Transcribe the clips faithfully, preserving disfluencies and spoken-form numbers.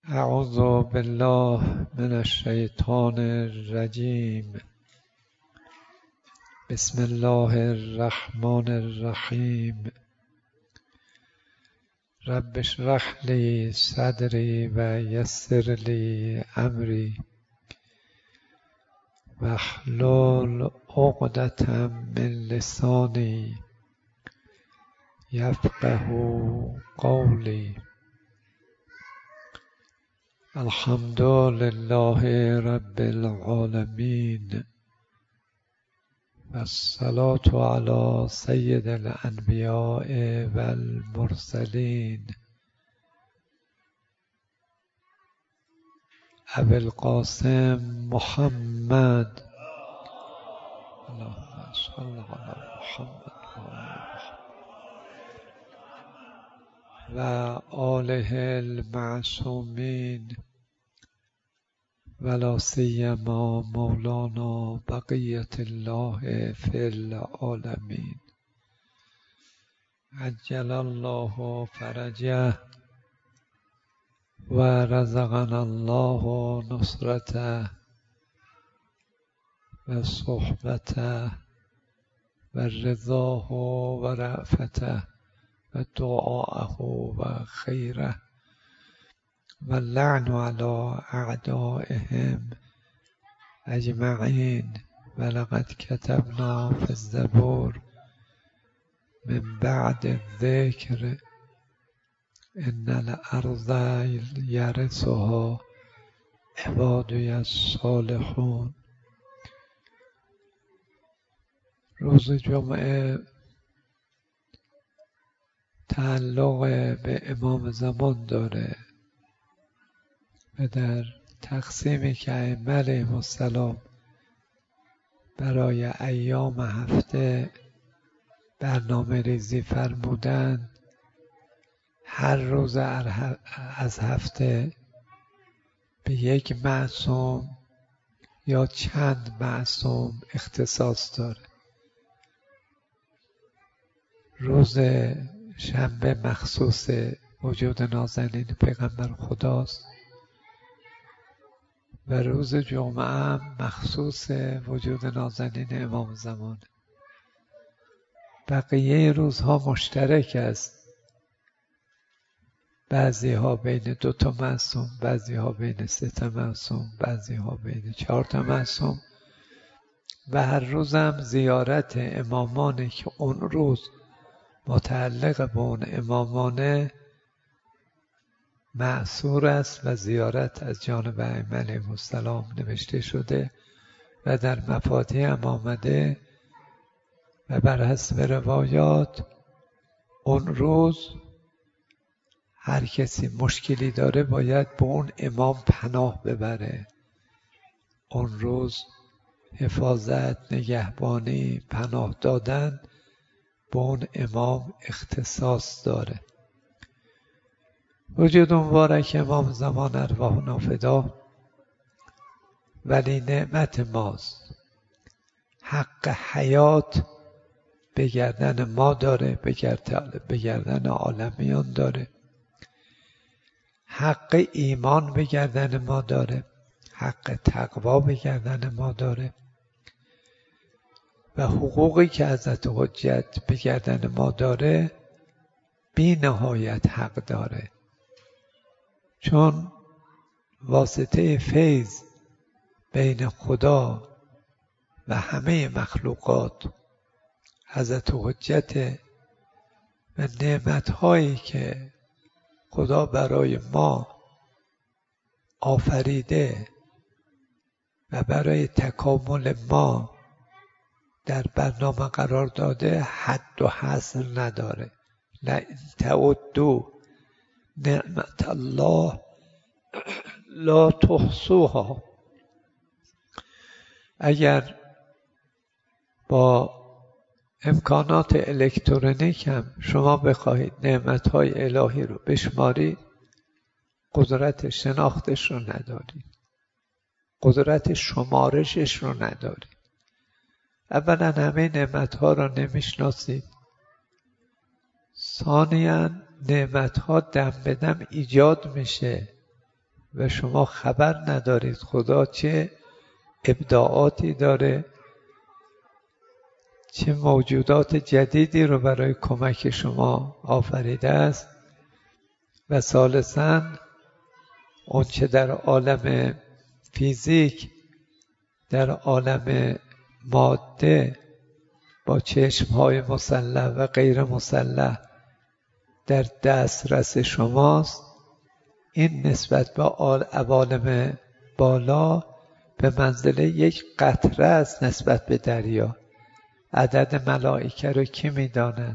اعوذ بالله من الشیطان الرجیم. بسم الله الرحمن الرحیم. رب اشرح لی صدری و یسر لی امری واحلل عقدة من لسانی یفقهوا قولی. الحمد لله رب العالمین و الصلاة علی سید الانبیاء و المرسلین ابی القاسم محمد اللهم صل علی محمد و آله المعصومین ولا سیما مولانا بقیة الله فی العالمین عجل الله فرجه و رزقنا الله نصرته و صحبته و رضاه و رأفته و دعاءه و خیره و لعن علی اعدائهم اجمعین. و لقد کتبنا فی الزبور من بعد الذکر ان الارض یرثها عبادی الصالحون. روز جمعه تعلق به امام زمان داره و در تقسیمی که ائمه علیهم السلام برای ایام هفته برنامه ریزی فرمودند، هر روز از هفته به یک معصوم یا چند معصوم اختصاص داره. روز شنبه مخصوص وجود نازنین پیغمبر خداست و روز جمعه هم مخصوص وجود نازنین امام زمانه. بقیه روزها مشترک است، بعضی ها بین دو تا معصوم، بعضی ها بین سه تا معصوم، بعضی ها بین چهار تا معصوم و هر روز هم زیارت امامانی که اون روز متعلق به اون امامانه معصور است و زیارت از جانب ائمه علیهم السلام نوشته شده و در مفاتیح هم آمده و بر حسب روایات اون روز هر کسی مشکلی داره باید به اون امام پناه ببره. اون روز حفاظت، نگهبانی، پناه دادن به اون امام اختصاص داره. وجود مبارک امام زمان ارواحنا فدا ولی نعمت ماست. حق حیات به گردن ما داره، به گردن عالمیان داره. حق ایمان به گردن ما داره، حق تقوا به گردن ما داره و حقوقی که حضرت حجت به گردن ما داره بی نهایت حق داره، چون واسطه فیض بین خدا و همه مخلوقات حضرت حجت و نعمتهایی که خدا برای ما آفریده و برای تکامل ما در برنامه قرار داده حد و حصر نداره. لئن تعدوا نعمت الله لا تحصوها. اگر با امکانات الکترونیک هم شما بخواهید نعمتهای الهی رو بشمارید، قدرت شناختش رو ندارید، قدرت شمارشش رو ندارید. اولا همه نعمتها را نمیشناسید، ثانیاً نعمتها دم به دم ایجاد میشه و شما خبر ندارید خدا چه ابداعاتی داره، چه موجودات جدیدی رو برای کمک شما آفریده است. و ثالثاً اون چه در عالم فیزیک، در عالم ماده با چشمهای مسلح و غیر مسلح در دسترس شماست، این نسبت به عوالم بالا به منزله یک قطره است نسبت به دریا. عدد ملائکه رو کی میداند؟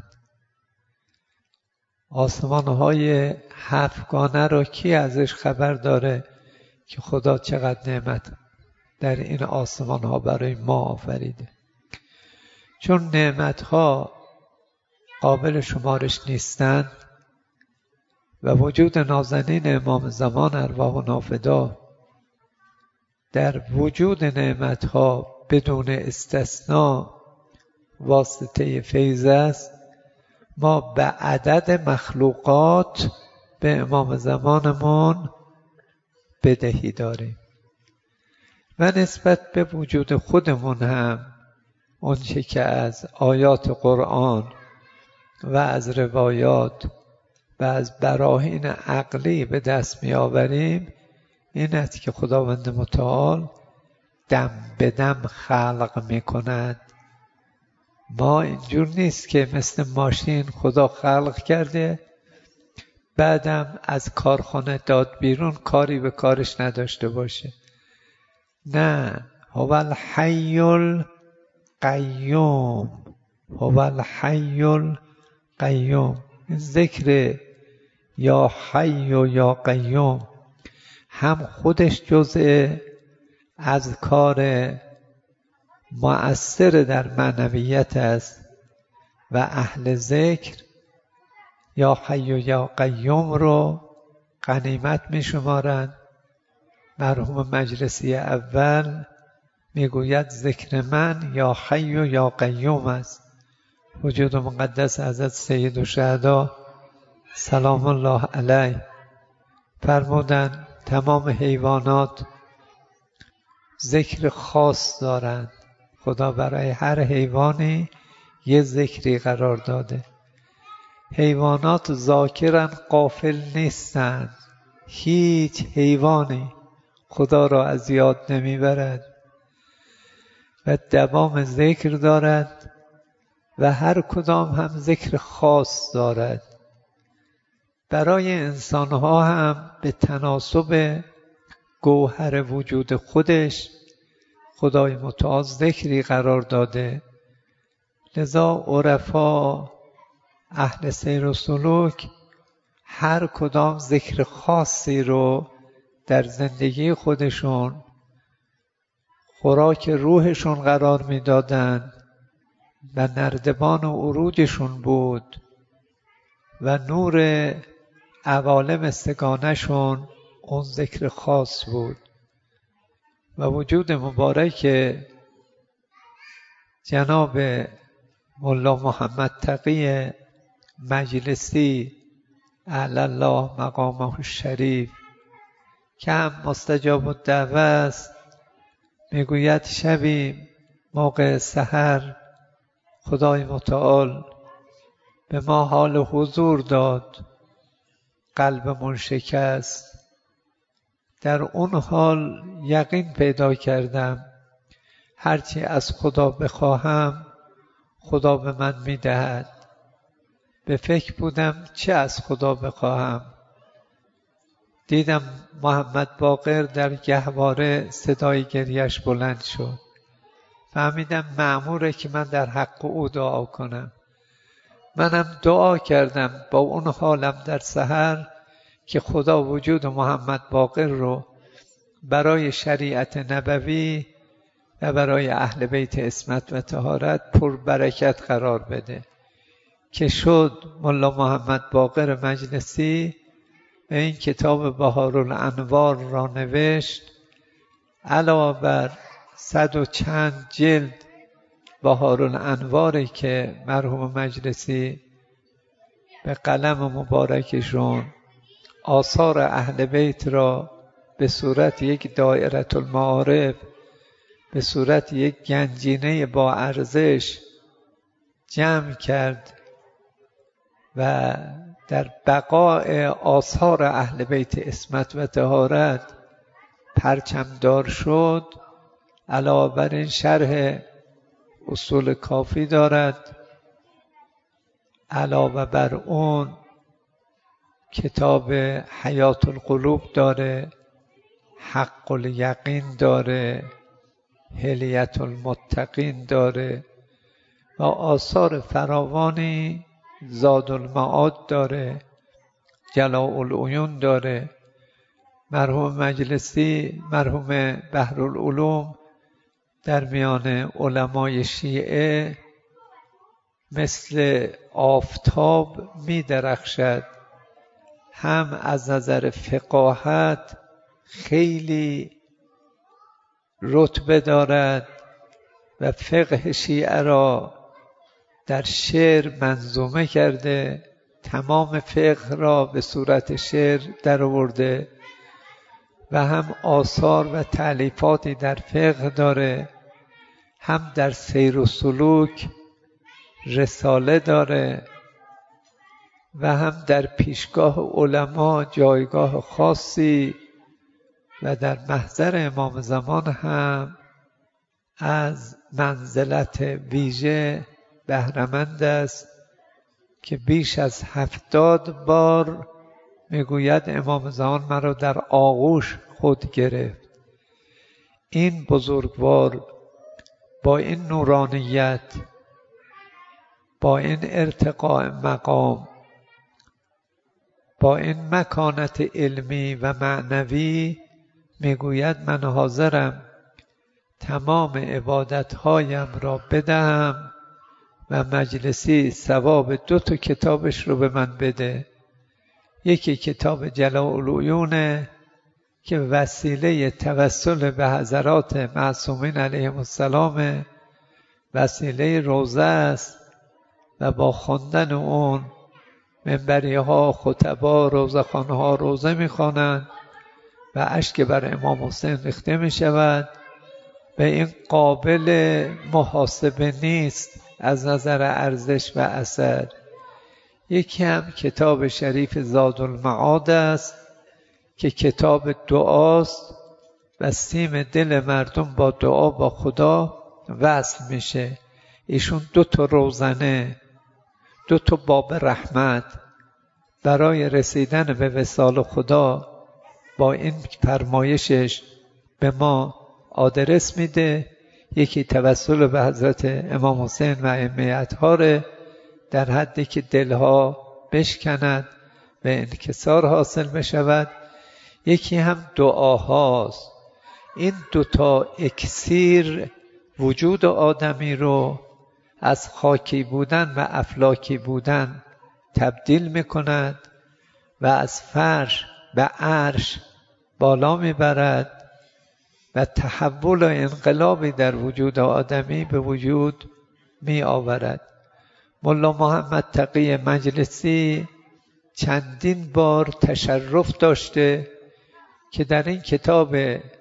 آسمان‌های هفتگانه رو کی ازش خبر داره که خدا چقدر نعمت در این آسمان‌ها برای ما آفریده؟ چون نعمت‌ها قابل شمارش نیستند و وجود نازنین امام زمان ارواح نافدا در وجود نعمت‌ها بدون استثناء واسطه فیض است، ما به عدد مخلوقات به امام زمانمون بدهی داریم و نسبت به وجود خودمون هم اونچه که از آیات قرآن و از روایات و از براهین عقلی به دست می آوریم این است که خداوند متعال دم به دم خلق می کند. ما اینجور نیست که مثل ماشین خدا خلق کرده بعدم از کارخانه داد بیرون کاری به کارش نداشته باشه. نه، هو الحی القیوم، هو الحی القیوم. این ذکر یا حی و یا قیوم هم خودش جزء اذکار مؤثر در معنویت است و اهل ذکر یا حی و یا قیوم رو غنیمت می شمارند. مرحوم مجلسی اول میگوید ذکر من یا حی و یا قیوم است. وجود مقدس حضرت سید الشهدا سلام الله علیه فرمودند تمام حیوانات ذکر خاص دارند. خدا برای هر حیوانی یه ذکری قرار داده. حیوانات ذاکرن غافل نیستند. هیچ حیوانی خدا را از یاد نمیبرد و دوام ذکر دارد و هر کدام هم ذکر خاص دارد. برای انسانها هم به تناسب گوهر وجود خودش خدای متعال ذکری قرار داده. لذا عرفا اهل سیر و سلوک هر کدام ذکر خاصی رو در زندگی خودشون خوراک روحشون قرار میدادند و نردبان و عروجشون بود و نور عوالم سگانشون اون ذکر خاص بود. و وجود مبارک جناب ملا محمد تقی مجلسی اعلی الله مقامه الشریف که هم مستجاب الدعوه است، میگوید شبی موقع سحر خدای متعال به ما حال حضور داد، قلبمون شکست. در اون حال یقین پیدا کردم هرچی از خدا بخواهم خدا به من میدهد. به فکر بودم چه از خدا بخواهم. دیدم محمد باقر در گهواره صدای گریش بلند شد. فهمیدم مأموره که من در حق او دعا کنم. منم دعا کردم با اون حالم در سحر که خدا وجود محمد باقر رو برای شریعت نبوی و برای اهل بیت عصمت و طهارت پر برکت قرار بده. که شد ملا محمد باقر مجلسی و این کتاب بهارالانوار را نوشت. علاوه بر صد و چند جلد بهارالانواری که مرحوم مجلسی به قلم مبارکشون آثار اهل بیت را به صورت یک دایره المعارف، به صورت یک گنجینه با ارزش جمع کرد و در بقای آثار اهل بیت عصمت و طهارت پرچمدار شد. علاوه بر این شرح اصول کافی دارد، علاوه بر اون کتاب حیات القلوب داره، حق الیقین داره، حلیت المتقین داره و آثار فراوانی، زاد المعاد داره، جلاء العیون داره. مرحوم مجلسی، مرحوم بحرالعلوم در میان علمای شیعه مثل آفتاب می درخشد. هم از نظر فقاهت خیلی رتبه دارد و فقه شیعه را در شعر منظومه کرده، تمام فقه را به صورت شعر در آورده و هم آثار و تألیفاتی در فقه داره، هم در سیر و سلوک رساله داره و هم در پیشگاه علما جایگاه خاصی و در محضر امام زمان هم از منزلت ویژه بهره‌مند است که بیش از هفتاد بار میگوید امام زمان مرا در آغوش خود گرفت. این بزرگوار با این نورانیت، با این ارتقاء مقام، با این مکانت علمی و معنوی میگوید من حاضرم تمام عبادتهایم را بدهم و مجلسی ثواب دو تا کتابش رو به من بده. یکی کتاب جلاء العیونه که وسیله توسل به حضرات معصومین علیهم السلام، وسیله روضه است و با خواندن اون منبری ها، خطبا، روضه خانه ها روضه میخوانند و اشک بر امام حسین ریخته می شود و این قابل محاسبه نیست از نظر ارزش و اثر. یکی هم کتاب شریف زاد المعاد است که کتاب دعاست و سیم دل مردم با دعا با خدا وصل میشه. ایشون دو تا روزنه، دو تا باب رحمت برای رسیدن به وصال خدا با این فرمایشش به ما آدرس میده. یکی توسل به حضرت امام حسین و ائمه اطهار در حدی که دلها بشکند و انکسار حاصل بشود. یکی هم دعاهاست. این دوتا اکسیر وجود آدمی رو از خاکی بودن و افلاکی بودن تبدیل میکند و از فرش به عرش بالا میبرد و تحول و انقلابی در وجود آدمی به وجود می آورد. ملا محمد تقی مجلسی چندین بار تشرف داشته که در این کتاب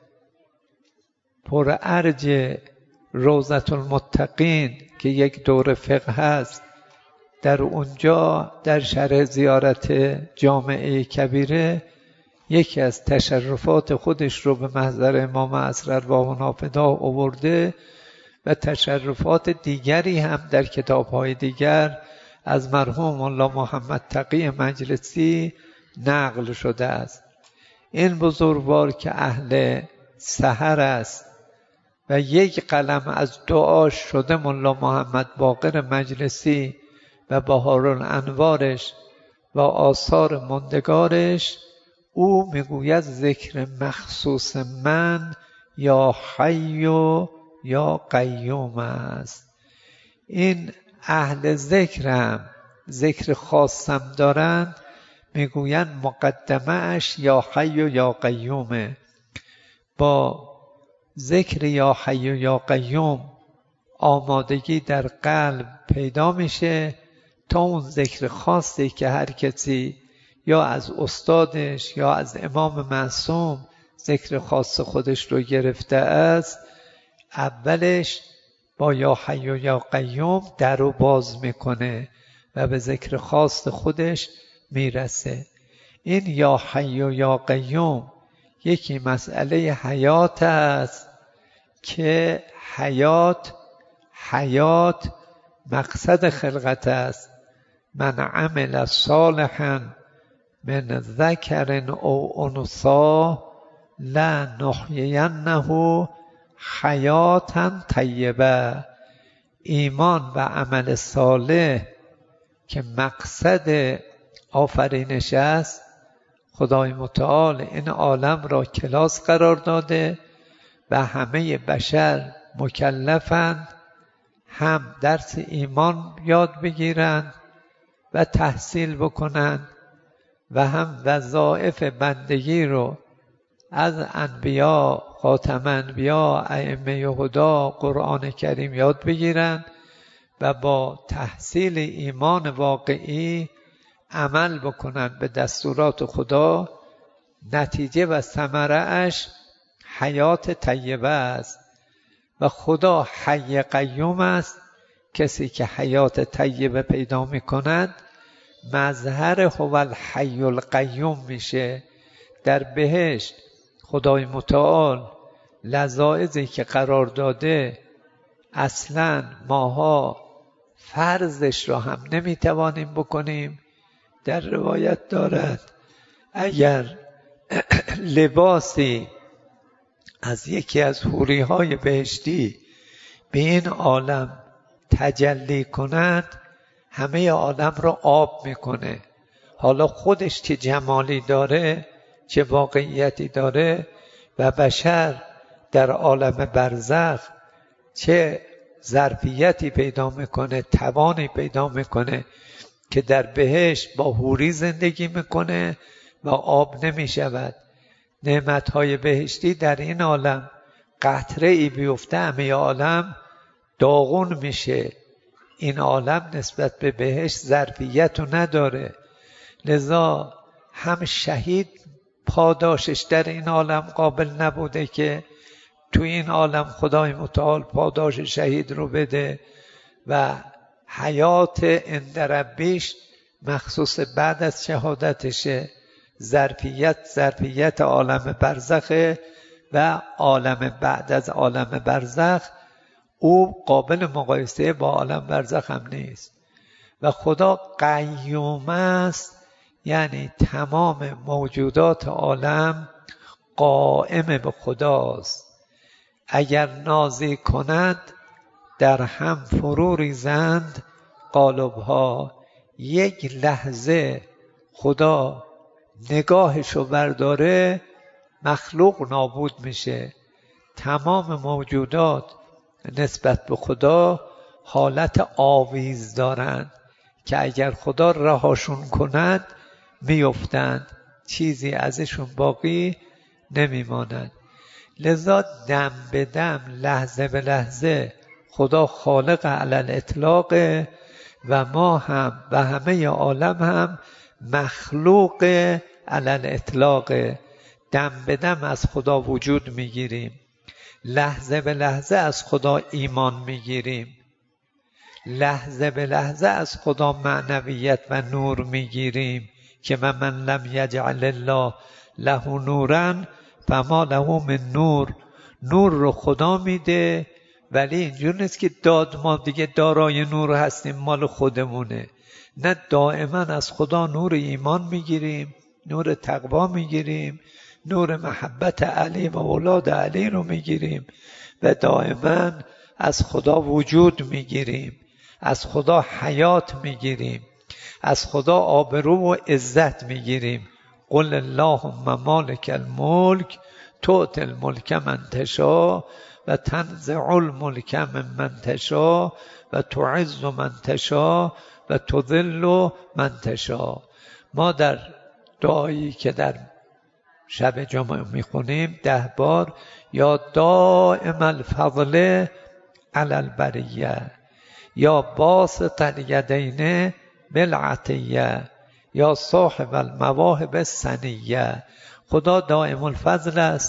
پر ارج روضة المتقین که یک دور فقه هست، در اونجا در شرح زیارت جامعه کبیره یکی از تشرفات خودش رو به محضر امام عصر ارواح نافدا آورده و تشرفات دیگری هم در کتاب‌های دیگر از مرحوم ملا محمد تقی مجلسی نقل شده است. این بزرگوار که اهل سحر است و یک قلم از دعاش شده ملا محمد باقر مجلسی و بهارالانوارش و آثار ماندگارش، او میگوید ذکر مخصوص من یا حی و یا قیوم است. این اهل ذکرم ذکر خاصم دارند، میگویند مقدمه‌اش یا حی و یا قیومه. با ذکر یا حی و یا قیوم آمادگی در قلب پیدا میشه تا اون ذکر خاصی که هر کسی یا از استادش یا از امام معصوم ذکر خاص خودش رو گرفته است، اولش با یا حی و یا قیوم در رو باز میکنه و به ذکر خاص خودش میرسه. این یا حی و یا قیوم یکی مسئله حیات است که حیات حیات مقصد خلقت است. من عمل صالحا من ذکر او انثی لنحیینه حیاتا طیبه. ایمان و عمل صالح که مقصد آفرینش است، خدای متعال این عالم را کلاس قرار داده و همه بشر مکلفند هم درس ایمان یاد بگیرند و تحصیل بکنند و هم وظایف بندگی رو از انبیا، خاتم انبیا، ائمه هدا، قرآن کریم یاد بگیرند و با تحصیل ایمان واقعی عمل بکنند به دستورات خدا. نتیجه و ثمره اش حیات طیبه است و خدا حی قیوم است. کسی که حیات طیبه پیدا می کند مظهر هو الحی القیوم میشه. در بهشت خدای متعال لذایذی که قرار داده اصلا ماها فرضش را هم نمیتوانیم بکنیم. در روایت دارد اگر لباسی از یکی از حوری های بهشتی به این عالم تجلی کند همه عالم را آب میکنه. حالا خودش چه جمالی داره، چه واقعیتی داره و بشر در عالم برزخ چه ظرفیتی پیدا میکنه، توانی پیدا میکنه که در بهشت با حوری زندگی میکنه و آب نمیشود. نعمتهای بهشتی در این عالم قطره ای بیفته همه عالم داغون میشه. این عالم نسبت به بهشت ظرفیت رو نداره، لذا هم شهید پاداشش در این عالم قابل نبوده که تو این عالم خدای متعال پاداش شهید رو بده و حیات عند ربیش مخصوص بعد از شهادتشه. ظرفیت ظرفیت عالم برزخه و عالم بعد از عالم برزخ او قابل مقایسه با عالم برزخ هم نیست. و خدا قیوم است، یعنی تمام موجودات عالم قائم به خداست. اگر نازی کند در هم فرو ریزند قالب‌ها. یک لحظه خدا نگاهشو برداره مخلوق نابود میشه. تمام موجودات نسبت به خدا حالت آویز دارند که اگر خدا رهاشون کند میافتند، چیزی ازشون باقی نمیماند. لذا دم به دم، لحظه به لحظه خدا خالق علی الاطلاق و ما هم و همه عالم هم مخلوق علی الاطلاق. دم به دم از خدا وجود میگیریم، لحظه به لحظه از خدا ایمان میگیریم، لحظه به لحظه از خدا معنویت و نور میگیریم که من من لم یجعل الله له نورا فما له من نور. نور رو خدا میده، ولی اینجور نیست که داد ما دیگه دارای نور هستیم مال خودمونه. نه، دائما از خدا نور ایمان میگیریم، نور تقوا میگیریم، نور محبت علی و اولاد علی رو میگیریم و دائما از خدا وجود میگیریم، از خدا حیات میگیریم، از خدا آبرو و عزت میگیریم. قل اللهم مالک الملک تؤتی الملک من تشاء و تنزع الملک ممن تشاء و تعز من تشاء و تذل من تشاء. ما در دعایی که در شب جمعه میخونیم ده بار یا دائم الفضل علی البریه، یا باسط الیدین بالعطیه، یا صاحب المواهب السنیه. خدا دائم الفضل است.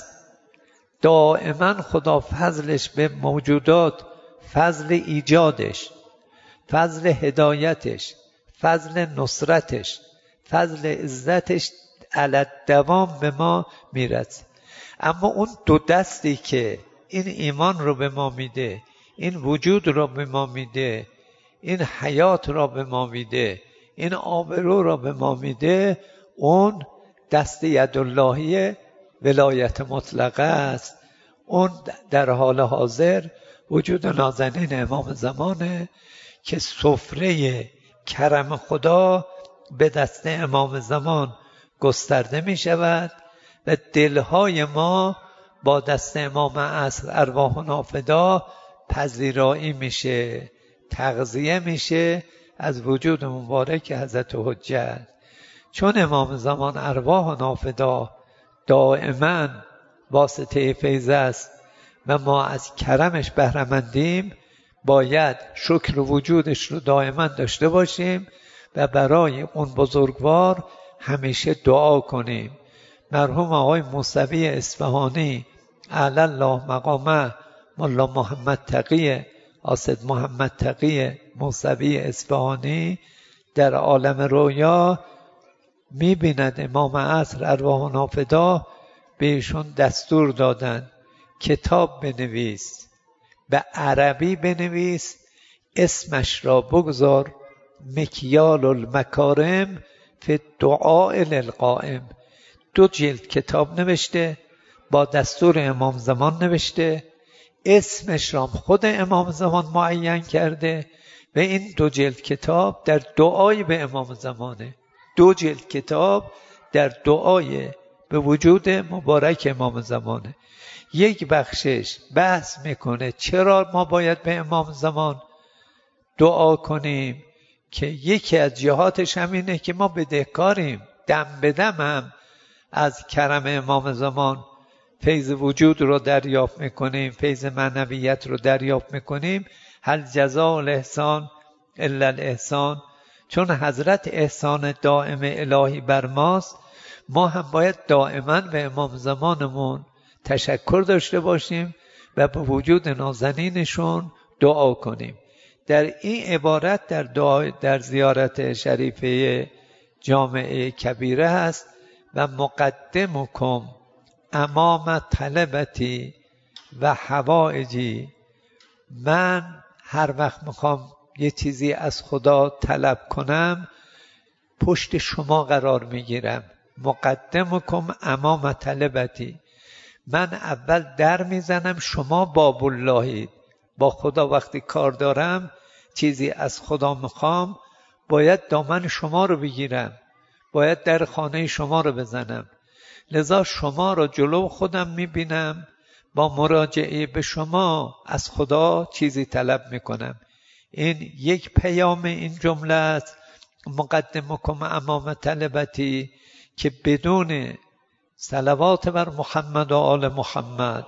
دائما خدا فضلش به موجودات، فضل ایجادش، فضل هدایتش، فضل نصرتش، فضل عزتش علی دوام به ما میرسه. اما اون دو دستی که این ایمان رو به ما میده، این وجود رو به ما میده، این حیات را به ما میده، این آبرو را به ما میده، اون دست یداللهی ولایت مطلقه است. اون در حال حاضر وجود نازنین امام زمانه که سفره کرم خدا به دست امام زمان گسترده می شود و دلهای ما با دست امام عصر ارواحنا فدا پذیرایی میشه، تغذیه میشه از وجود مبارک حضرت حجت. چون امام زمان ارواحنا فدا دائما واسطه فیض است و ما از کرمش بهره‌مندیم، باید شکر وجودش رو دائما داشته باشیم و برای اون بزرگوار همیشه دعا کنیم. مرحوم آقای موسوی اصفهانی اعلی الله مقامه، ملا محمد تقی آسد محمد تقی موسوی اصفهانی در عالم رویا می‌بیند امام عصر ارواحنا فدا به ایشون دستور دادن کتاب بنویس، به عربی بنویس، اسمش را بگذار مکیال المکارم فی دعاء للقائم. دو جلد کتاب نوشته، با دستور امام زمان نوشته، اسمش را خود امام زمان معین کرده و این دو جلد کتاب در دعای به امام زمانه. دو جلد کتاب در دعای به وجود مبارک امام زمانه. یک بخشش بحث میکنه چرا ما باید به امام زمان دعا کنیم، که یکی از جهاتش همینه که ما بدهکاریم، دم به دم هم از کرم امام زمان فیض وجود رو دریافت میکنیم، فیض معنویت رو دریافت میکنیم. هل جزاء الاحسان الا الاحسان. چون حضرت احسان دائم الهی بر ماست، ما هم باید دائما به امام زمانمون تشکر داشته باشیم و به وجود نازنینشون دعا کنیم. در این عبارت در دعا در زیارت شریفه جامعه کبیره هست و مقدمکم امام طلبتی و حوائجی. من هر وقت میخوام یه چیزی از خدا طلب کنم پشت شما قرار میگیرم. مقدمکم امام طلبتی، من اول در میزنم، شما باب اللهید. با خدا وقتی کار دارم، چیزی از خدا میخوام، باید دامن شما رو بگیرم، باید در خانه شما رو بزنم. لذا شما رو جلو خودم میبینم، با مراجعه به شما از خدا چیزی طلب میکنم. این یک پیام این جمله است، مقدمکم امام طلبتی، که بدون صلوات بر محمد و آل محمد،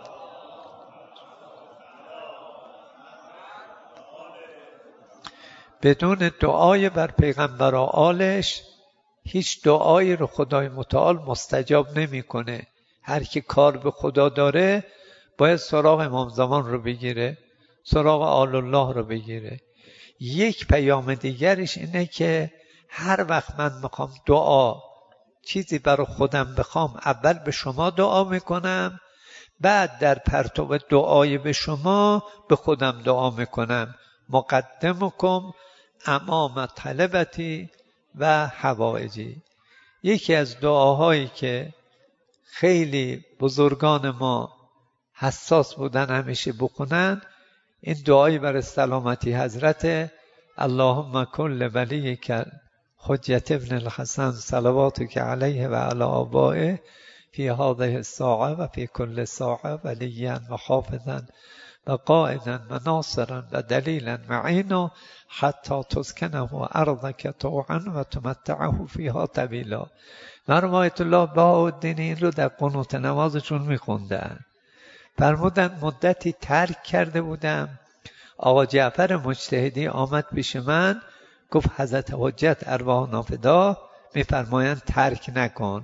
بدون دعای بر پیغمبر و آلش، هیچ دعایی رو خدای متعال مستجاب نمیکنه. هر کی کار به خدا داره باید سراغ امام زمان رو بگیره، سراغ آل الله رو بگیره. یک پیام دیگرش اینه که هر وقت من میخوام دعا چیزی برای خودم بخوام، اول به شما دعا میکنم، بعد در پرتو دعای به شما به خودم دعا میکنم. مقدمکم امام طلبتی و حوائجی. یکی از دعاهایی که خیلی بزرگان ما حساس بودن همیشه بکنن، این دعایی برای سلامتی حضرت اللهم کن لولیک حجت ابن الحسن صلواتک علیه و علی آبائه فی هذه الساعه و فی کل ساعه ولیا و حافظا و قائدا و ناصرا و دلیلا معینا حتی تسکنه ارضک طوعا و تمتعه فیها طویلا. مرحوم آیت الله بهاءالدین این رو در قنوت نمازشون میخوندن. فرمودن مدتی ترک کرده بودم، آقا جعفر مجتهدی آمد پیش من، گفت حضرت حجت ارواحنا فدا میفرمایند ترک نکن،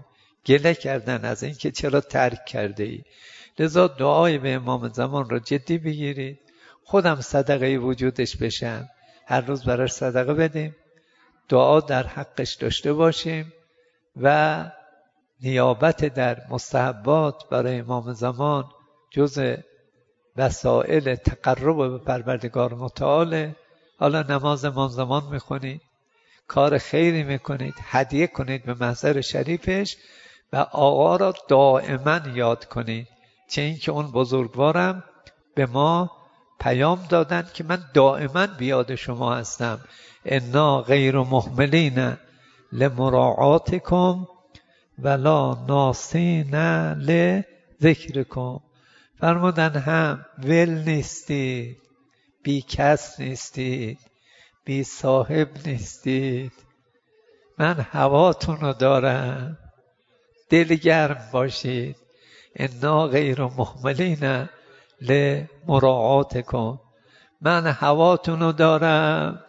گله کردن از این که چرا ترک کرده ای. لذا دعای به امام زمان را جدی بگیرید. خودم صدقه وجودش بشم، هر روز براش صدقه بدیم، دعا در حقش داشته باشیم و نیابت در مستحبات برای امام زمان جز وسائل تقرب به پروردگار متعاله. حالا نماز امام زمان میخونید، کار خیری میکنید، هدیه کنید به محضر شریفش و آقا را دائما یاد کنید. چه اینکه اون بزرگوارم به ما پیام دادن که من دائما بیاد شما هستم. انا غیر مهملین لمراعاتکم ولا ناسین لذکرکم. فرمودن هم ول نیستید، بی کس نیستید، بی صاحب نیستید، من هواتون رو دارم، دلگرم باشید. انا غیر مهملین لمراعاتکم، من هواتون رو دارم،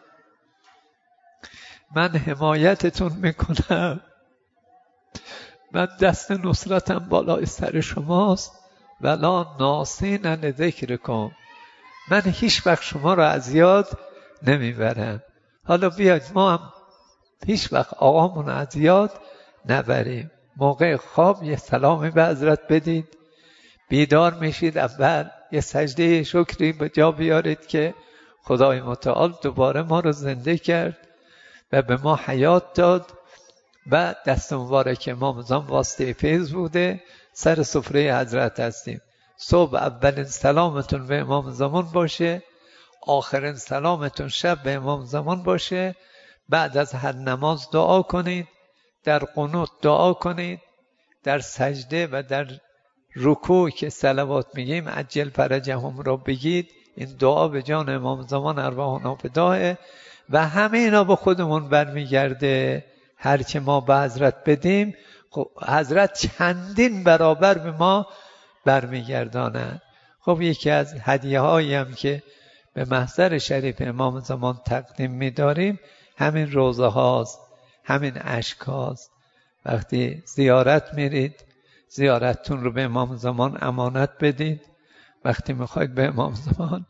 من حمایتتون میکنم، من دست نصرتم بالای سر شماست. ولا ناسین لذکرکم، من هیچ وقت شما را از یاد نمیبرم. حالا بیاید ما هم هیچ وقت آقامون از یاد نبریم. موقع خواب یه سلامی به حضرت بدید، بیدار میشید اول یه سجده شکری به جا بیارید که خدای متعال دوباره ما رو زنده کرد و به ما حیات داد و دست مبارک امام زمان واسطه فیض بوده، سر سفره حضرت هستیم. صبح اولین سلامتون به امام زمان باشه، آخرین سلامتون شب به امام زمان باشه. بعد از هر نماز دعا کنید، در قنوت دعا کنید، در سجده و در رکوع که صلوات میگیم عجل فرجهم را بگید. این دعا به جان امام زمان ارواحنا فداه و همه اینا به خودمون برمیگرده. هرچه ما به حضرت بدیم خب حضرت چندین برابر به ما برمیگردانند. خب یکی از هدیه هایی هم که به محضر شریف امام زمان تقدیم می‌داریم همین روزه هاست، همین اشک هاست. وقتی زیارت میرید زیارتتون رو به امام زمان امانت بدید. وقتی میخواید به امام زمان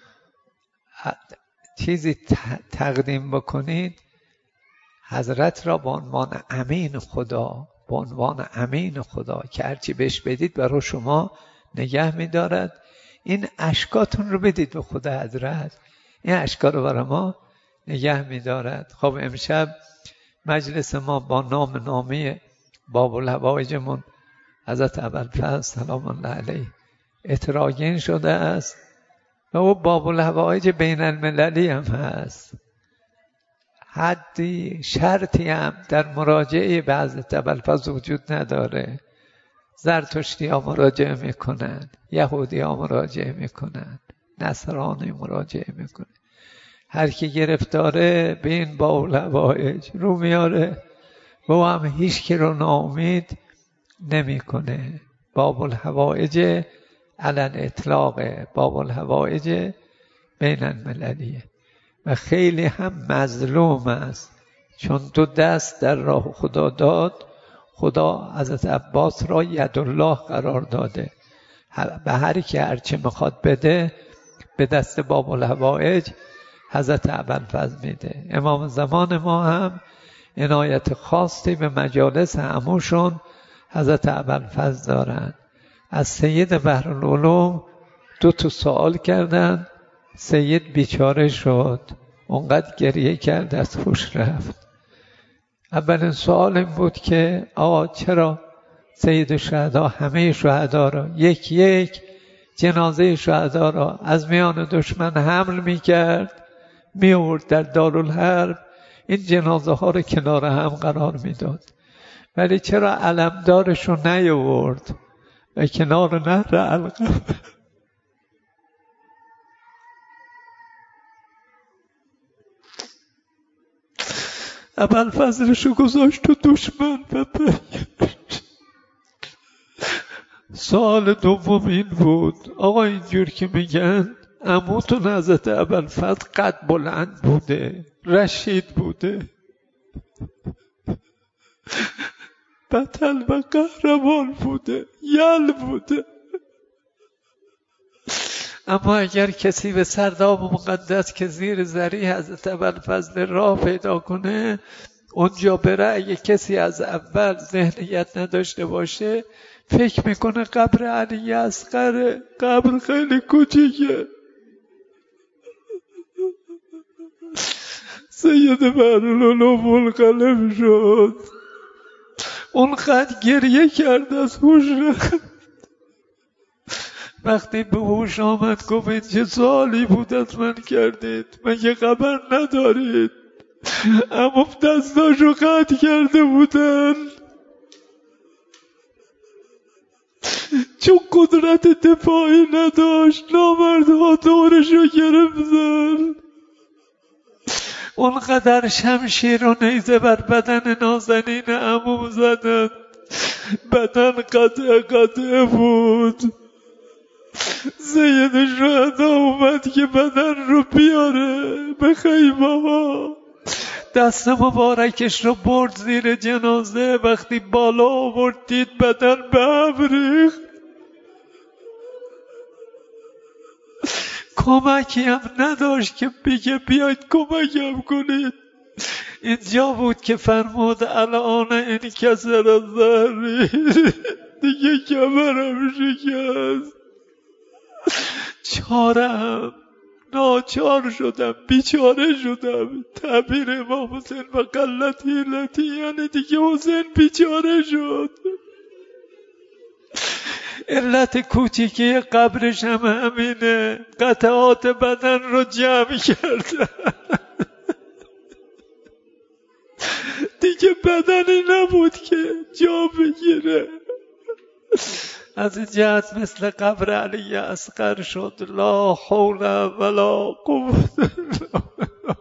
چیزی تقدیم بکنید، حضرت را به عنوان امین خدا، به عنوان امین خدا که هرچی بهش بدید برای شما نگه میدارد. این اشکاتون رو بدید به خدا حضرت، این اشکا رو برای ما نگه میدارد. خب امشب مجلس ما با نام نامی باب الحوائجمون حضرت ابوالفضل سلام الله علیه اتراگین شده است و او باب الحوائج بین المللی هم هست. حدی شرطی هم در مراجعه به حضرت ابوالفضل وجود نداره. زرتشتی ها مراجعه میکنن، یهودی ها مراجعه میکنن، نصرانی مراجعه میکنن. هر کی گرفتاره به این باب الحوائج رو میاره و او هم هیچ کی رو ناامید نمیکنه. باب الحوائج علن اطلاق، باب الحوائج بین المللیه و خیلی هم مظلوم است، چون دو دست در راه خدا داد. خدا حضرت عباس را یدالله قرار داده، به هر کی هرچه میخواد بده به دست باب الحوائج حضرت ابوالفضل میده. امام زمان ما هم عنایت خاصی به مجالس عموشون حضرت ابوالفضل دارن. از سید بحرالعلوم دو تا سوال کردن، سید بیچاره شد، اونقدر گریه کرد از هوش رفت. اولین سوال این بود که آقا چرا سید شهدا همه شهدا را یک یک جنازه شهدا را از میان دشمن حمل می کرد می آورد در دارالحرب، این جنازه ها رو کنار هم قرار می داد، ولی چرا علمدارش رو نیاورد و کنار نهر علقم ابوالفضلش رو گذاشت تو دشمن و برگشت. سوال دوم این بود آقا اینجور که میگن عموتون حضرت ابوالفضل قد بلند بوده، رشید بوده، بطل و قهرمان بوده، یل بوده. اما اگر کسی به سرداب مقدس که زیر ذریع حضرت ابوالفضل راه پیدا کنه، اونجا بره، اگه کسی از اول ذهنیت نداشته باشه فکر میکنه قبر علی اصغره. قبر خیلی کوچیکه. سید بحرالعلوم منقلب شد، اونقدر گریه کرد از هوش رفت. وقتی به هوش آمد گفت این چه سوالی بود از من کردید؟ مگه خبر ندارید؟ اما دستاشو قطع کرده بودن، چون قدرت دفاعی نداشت. نامردها دورشو گرفتن، اونقدر شمشیر و نیزه بر بدن نازنین عموم زدن، بدن قطع قطع بود. سید شهدا اومد که بدن رو بیاره به خیمه ها، دست مبارکش رو برد زیر جنازه. وقتی بالا آورد دید بدن به هم ریخت. کمکی هم نداشت که بگه بیاید کمکم کنید. اینجا بود که فرمود الان این کسر از ظهری، دیگه کمرم شکست، چارم ناچار شدم، بیچاره شدم. تعبیر امام حسین و قلت حیلتی یعنی دیگه حسین بیچاره شد. علت کوچیکی قبرش هم همینه، قطعات بدن رو جمع کرده، دیگه بدنی نبود که جا بگیره. از این جهت مثل قبر علی اصغر شد. لا حول ولا قوة الا بالله.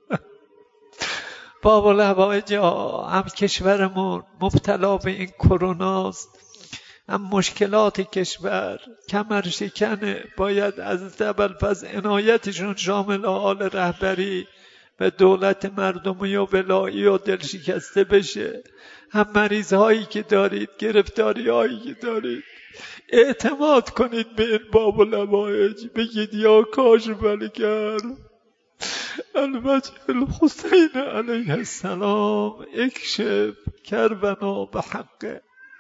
باب الحوائج هم کشورمون مبتلا به این کروناست، هم مشکلات کشور کمر شکنه. باید از ابوالفضل عنایتشون شامل آل رهبری و دولت مردمی و ولایی و دل شکسته بشه. هم مریض هایی که دارید، گرفتاری هایی که دارید، اعتماد کنید به این باب الحوائج، بگید یا کاش بلگر الوجه الحسین علیه السلام اکشف کربنا به حق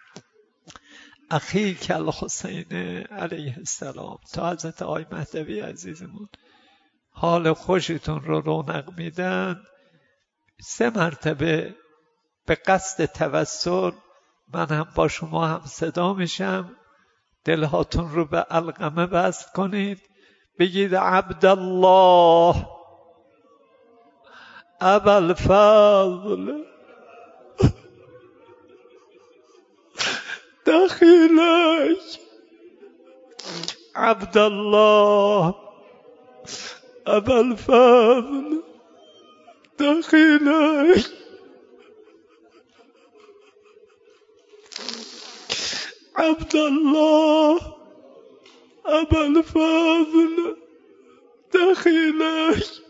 اخیک الحسین علیه السلام. تا حضرت آقای مهدوی عزیزمون حال خوشتون رو رونق میدن، سه مرتبه به قصد توسل من هم با شما هم صدا میشم. دلهاتون رو به علقمه بسط کنید، بگید عبدالله ابوالفضل دخیلک، عبدالله ابوالفضل دخیلک. عبدالله ابوالفضل دخیلک.